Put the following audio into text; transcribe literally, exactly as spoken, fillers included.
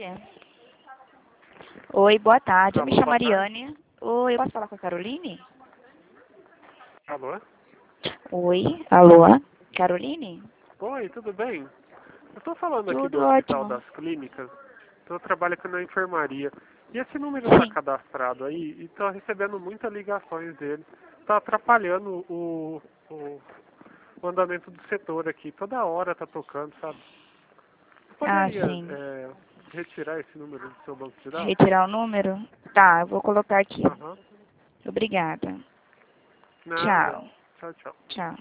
Oi, boa tarde. Eu me Alô, chamo boa tarde. Ariane. Oi, eu posso falar com a Caroline? Alô? Oi, alô? Caroline? Oi, tudo bem? Eu estou falando aqui do Tudo Hospital ótimo. das Clínicas. Eu trabalho aqui na enfermaria. E esse número está Sim. cadastrado aí e estou recebendo muitas ligações dele. Está atrapalhando o, o, o andamento do setor aqui. Toda hora está tocando, sabe? Você Ah, poderia sim. é, retirar esse número do seu banco de dados? Retirar o número? Tá, eu vou colocar aqui. Aham. Obrigada. Nada. Tchau. Tchau, tchau. Tchau.